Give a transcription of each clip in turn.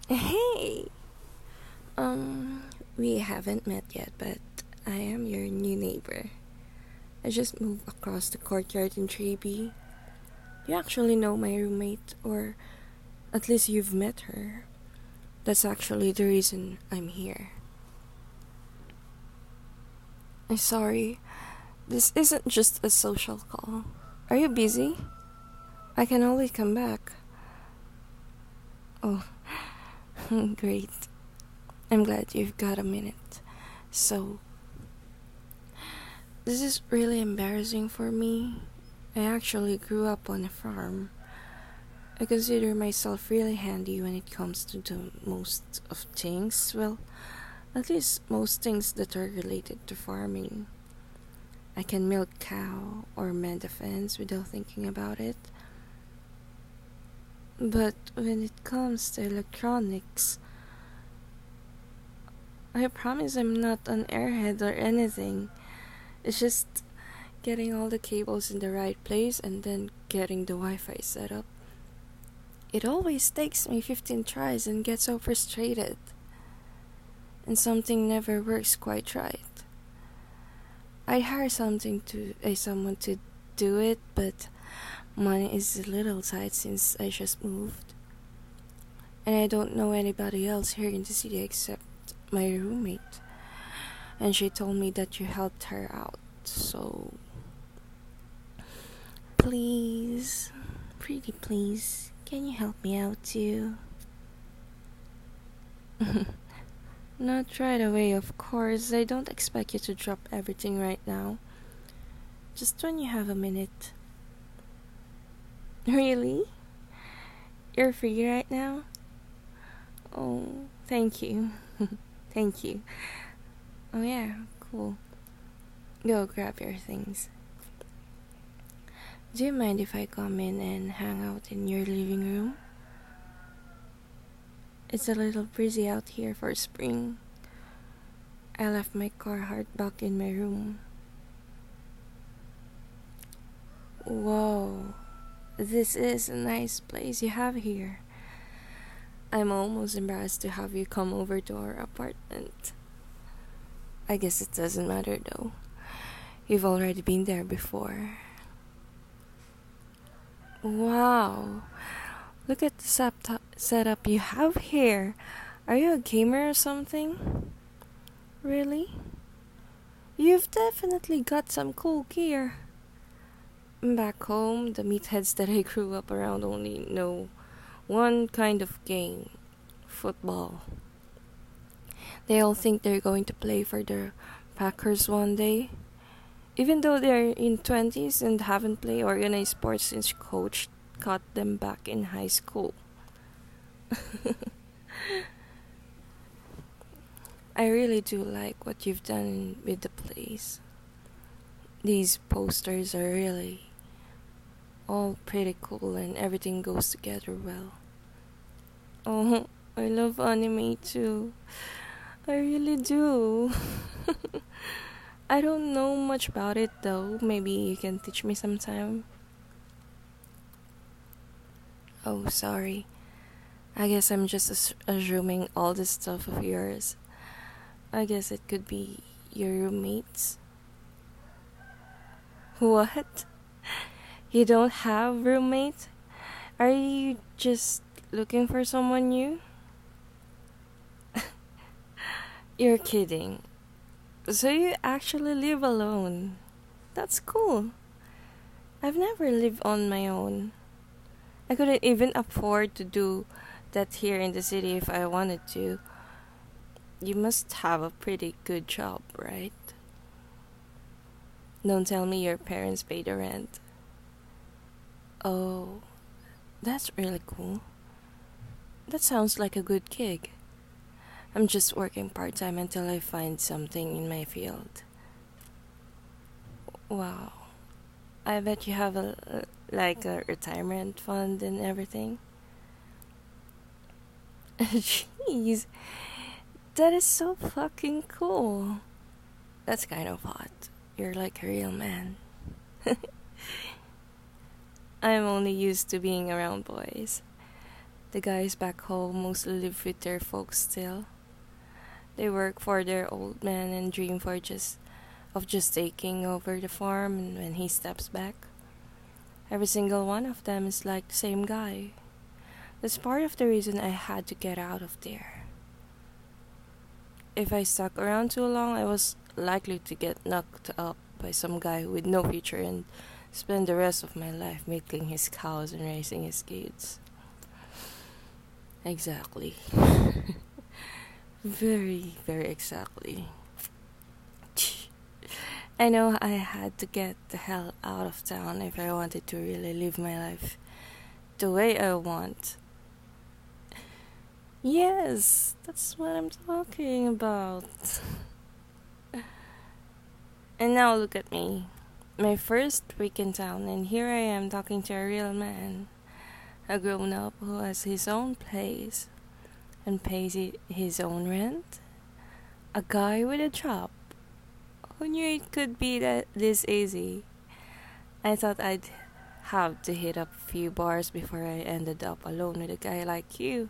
Hey! We haven't met yet, but I am your new neighbor. I just moved across the courtyard in 3B. You actually know my roommate, or at least you've met her. That's actually the reason I'm here. I'm sorry, this isn't just a social call. Are you busy? I can always come back. Oh, great. I'm glad you've got a minute. So, this is really embarrassing for me. I actually grew up on a farm. I consider myself really handy when it comes to the most of things. Well, at least most things that are related to farming. I can milk cow or mend a fence without thinking about it. But when it comes to electronics, I promise I'm not an airhead or anything. It's just getting all the cables in the right place and then getting the Wi Fi set up. It always takes me 15 tries and gets so frustrated. And something never works quite right. I hire someone to do it, but money is a little tight since I just moved. And I don't know anybody else here in the city except my roommate. And she told me that you helped her out. So please, pretty please, can you help me out too? Not right away, of course. I don't expect you to drop everything right now. Just when you have a minute. Really? You're free right now? Oh, thank you. Thank you. Oh, yeah, cool. Go grab your things. Do you mind if I come in and hang out in your living room? It's a little breezy out here for spring. I left my Carhartt back in my room. Whoa, this is a nice place you have here. I'm almost embarrassed to have you come over to our apartment. I guess it doesn't matter though. You've already been there before. Wow, look at the setup you have here. Are you a gamer or something? Really? You've definitely got some cool gear. Back home, the meatheads that I grew up around only know one kind of game: football. They all think they're going to play for the Packers one day, even though they're in 20s and haven't played organized sports since coach got them back in high school. I really do like what you've done with the place. These posters are really all pretty cool and everything goes together well. Oh, I love anime too. I really do. I don't know much about it though. Maybe you can teach me sometime. Oh, sorry. I guess I'm just assuming all this stuff of yours. I guess it could be your roommates. What? You don't have roommate? Are you just looking for someone new? You're kidding. So you actually live alone. That's cool. I've never lived on my own. I couldn't even afford to do that here in the city if I wanted to. You must have a pretty good job, right? Don't tell me your parents pay the rent. Oh, that's really cool. That sounds like a good gig. I'm just working part time until I find something in my field. Wow. I bet you have like a retirement fund and everything. Jeez, that is so fucking cool. That's kind of hot. You're like a real man. I'm only used to being around boys. The guys back home mostly live with their folks still. They work for their old man and dream for just taking over the farm and when he steps back. Every single one of them is like the same guy. That's part of the reason I had to get out of there. If I stuck around too long, I was likely to get knocked up by some guy with no future and spend the rest of my life milking his cows and raising his kids. Exactly. Very, very exactly. I know I had to get the hell out of town if I wanted to really live my life the way I want. Yes, that's what I'm talking about. And now look at me. My first week in town, and here I am talking to a real man. A grown up who has his own place and pays his own rent. A guy with a job. Who knew it could be this easy? I thought I'd have to hit up a few bars before I ended up alone with a guy like you.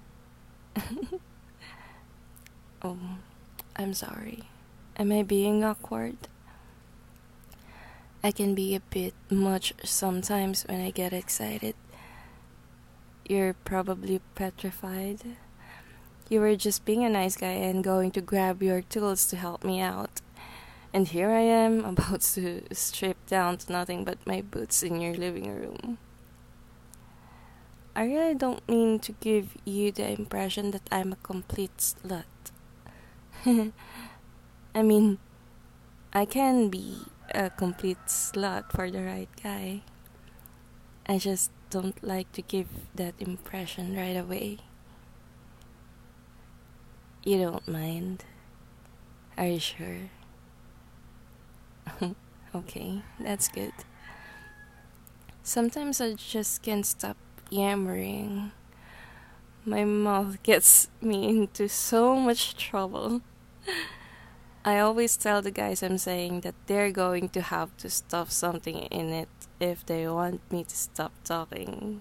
Oh, I'm sorry. Am I being awkward? I can be a bit much sometimes when I get excited. You're probably petrified. You were just being a nice guy and going to grab your tools to help me out. And here I am, about to strip down to nothing but my boots in your living room. I really don't mean to give you the impression that I'm a complete slut. I mean, I can be a complete slut for the right guy. I just don't like to give that impression right away. You don't mind? Are you sure? Okay, that's good. Sometimes I just can't stop yammering. My mouth gets me into so much trouble. I always tell the guys I'm saying that they're going to have to stuff something in it if they want me to stop talking.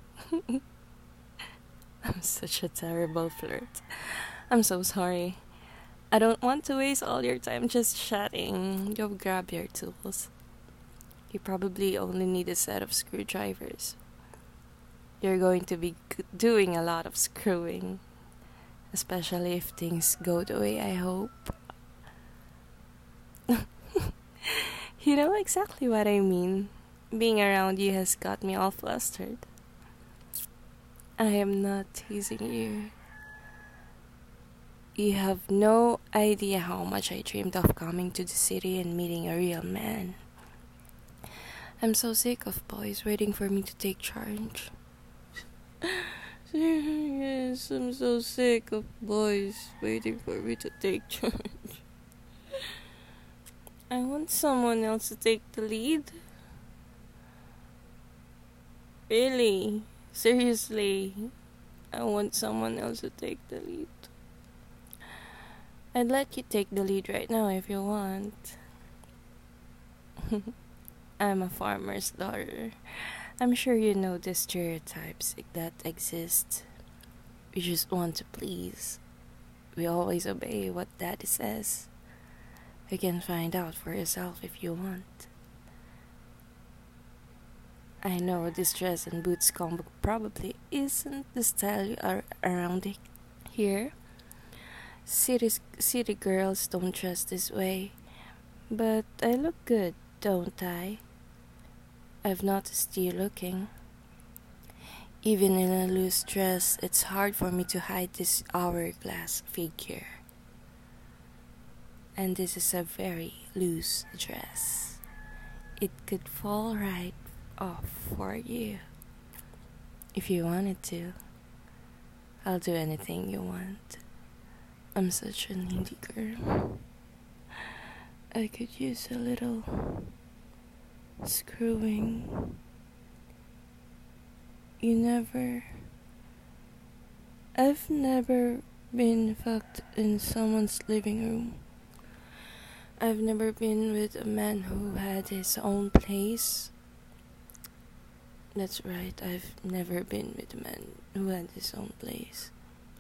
I'm such a terrible flirt. I'm so sorry. I don't want to waste all your time just chatting. Go grab your tools. You probably only need a set of screwdrivers. You're going to be doing a lot of screwing, especially if things go the way I hope. You know exactly what I mean. Being around you has got me all flustered. I am not teasing you. You have no idea how much I dreamed of coming to the city and meeting a real man. I'm so sick of boys waiting for me to take charge. Yes, I'm so sick of boys waiting for me to take charge. I want someone else to take the lead. Really? Seriously? I want someone else to take the lead. I'd let you take the lead right now if you want. I'm a farmer's daughter. I'm sure you know the stereotypes that exist. We just want to please. We always obey what daddy says. You can find out for yourself if you want. I know this dress and boots combo probably isn't the style you are around here. City girls don't dress this way. But I look good, don't I? I've noticed you looking. Even in a loose dress, it's hard for me to hide this hourglass figure. And this is a very loose dress. It could fall right off for you. If you wanted to, I'll do anything you want. I'm such a needy girl. I could use a little screwing. I've never been fucked in someone's living room. I've never been with a man who had his own place. That's right, I've never been with a man who had his own place.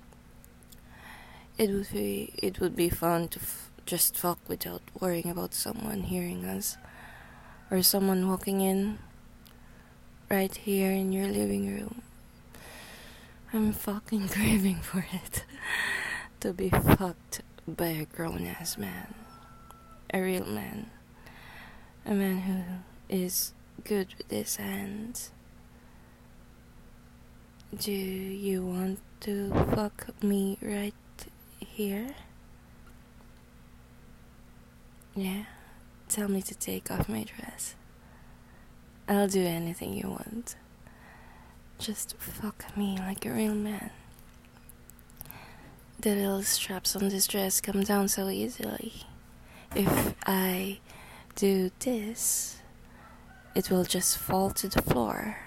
It would be fun to just fuck without worrying about someone hearing us, or someone walking in right here in your living room. I'm fucking craving for it. To be fucked by a grown-ass man. A real man. A man who is good with his hands. Do you want to fuck me right here? Yeah? Tell me to take off my dress. I'll do anything you want. Just fuck me like a real man. The little straps on this dress come down so easily. If I do this, it will just fall to the floor.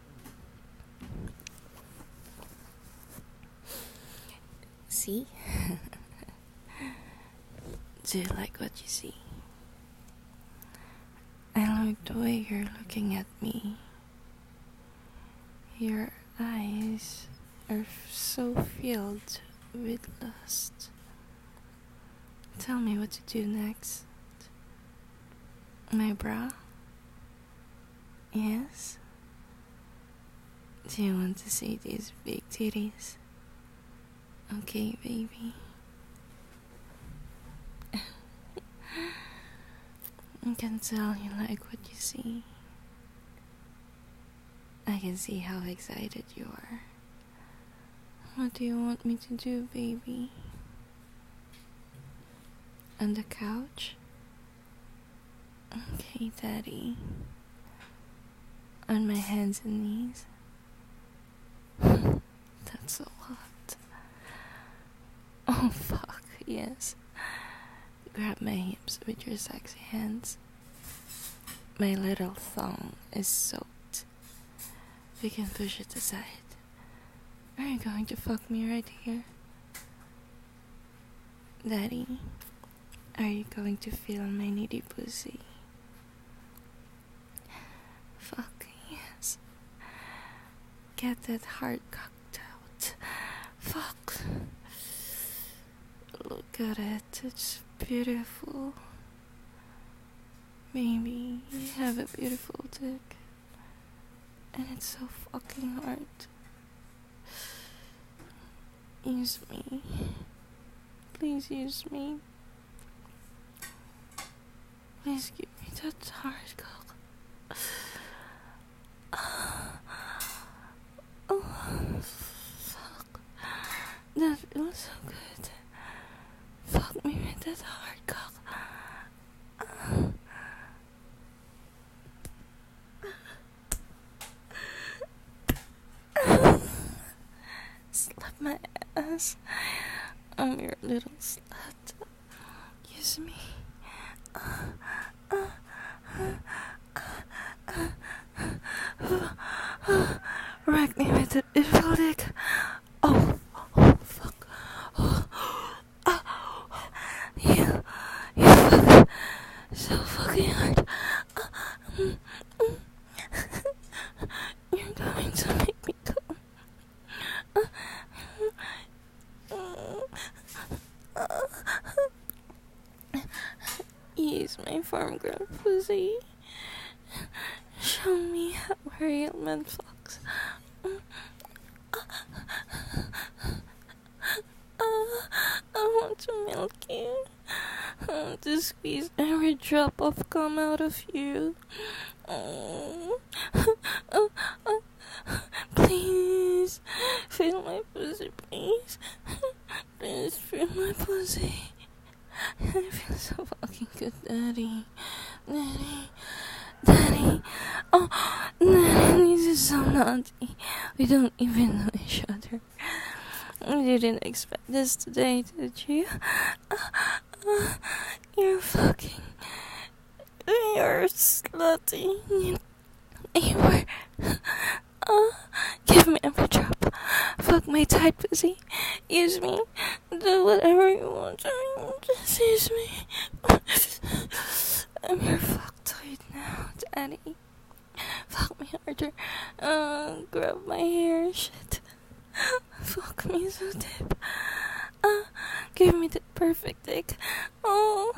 See? Do you like what you see? I like the way you're looking at me. Your eyes are so filled with lust. Tell me what to do next. My bra? Yes? Do you want to see these big titties? Okay, baby. I can tell you like what you see. I can see how excited you are. What do you want me to do, baby? On the couch? Okay, daddy. On my hands and knees? That's so hot. Oh, fuck, yes. Grab my hips with your sexy hands. My little thong is soaked. We can push it aside. Are you going to fuck me right here? Daddy, are you going to feel my needy pussy? Fuck, yes. Get that heart cocked out. Fuck. Look at it, it's beautiful. Baby, you have a beautiful dick. And it's so fucking hard. Use me. Please use me. Please give me that hard cock. Oh, fuck. That feels so good. Fuck me with that hard cock. Slap my ass. I'm your little slut. Use me. Rack me with that beautiful dick. Oh, fuck. You fuck so fucking hard. You're going to make me come. Use my farm girl pussy. Show me how a real man fucks. I want to milk you. I want to squeeze every drop of cum out of you. Please, feel my pussy, please. Please feel my pussy. I feel so fucking good, Daddy. Daddy. Oh, Daddy, this is so naughty. We don't even know each other. You didn't expect this today, did you? You're fucking... You're slutty. You were... give me every drop. Fuck my tight pussy. Use me. Do whatever you want. Just use me. I'm your fucktoid now, Daddy. Fuck me harder. Grab my hair, shit. Fuck me so deep. Give me the perfect dick. Oh,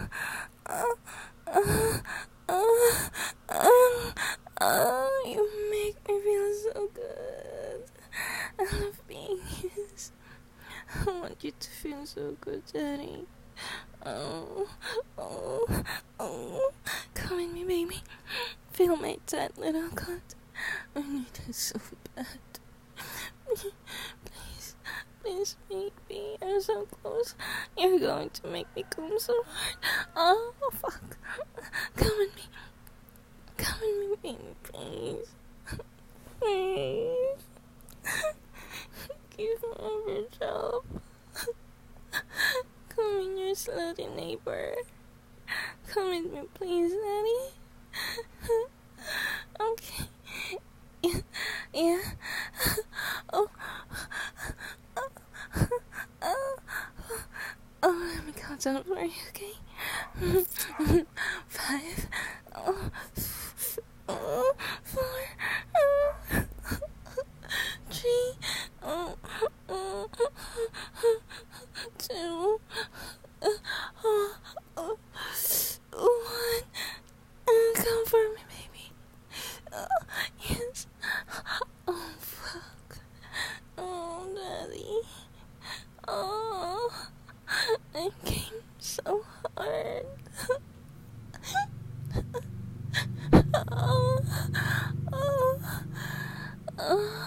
you make me feel so good. I love being used. I want you to feel so good, Daddy. Oh, oh, oh. Come in me, baby. Feel my tight little cunt. I need it so bad. Please, baby. You're so close. You're going to make me come so hard. Oh, fuck. Come in me. Come in me, baby, please. Please. Give me a job. Come in, your slutty neighbor. Come in me, please, Daddy. Okay. Yeah. Oh. Let me count down for you, okay? 5. 4. 3. 2. 1. Come for me, baby. Yes. Oh, fuck. Oh, Daddy. Oh, it came so hard. Oh, oh, oh,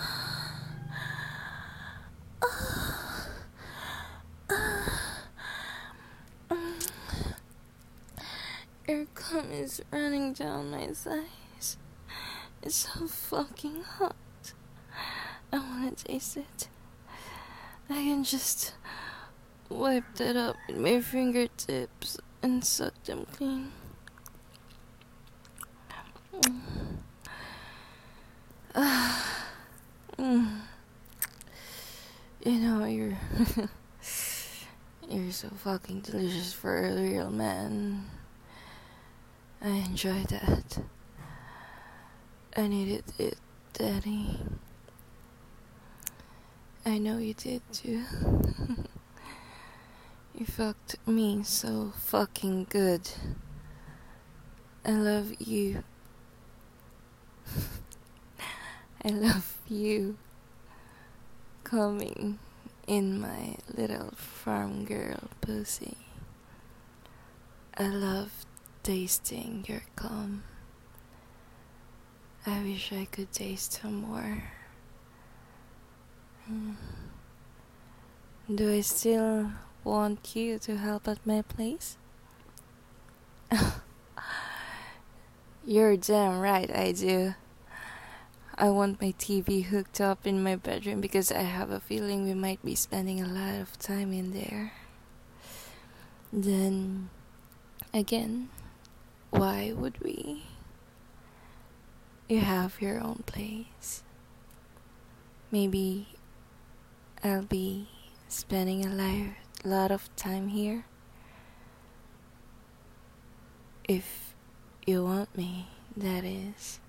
Your cum is running down my thighs. It's so fucking hot. I wanna taste it. I can just wipe that up with my fingertips and suck them clean. You know, you're you're so fucking delicious for a real man. I enjoy that. I needed it, Daddy. I know you did too. You fucked me so fucking good. I love you. I love you coming in my little farm girl pussy. I love tasting your cum. I wish I could taste some more. Do I still want you to help at my place? You're damn right I do. I want my TV hooked up in my bedroom because I have a feeling we might be spending a lot of time in there. Then, again, why would we? You have your own place. Maybe I'll be spending a lot of time here. If you want me, that is.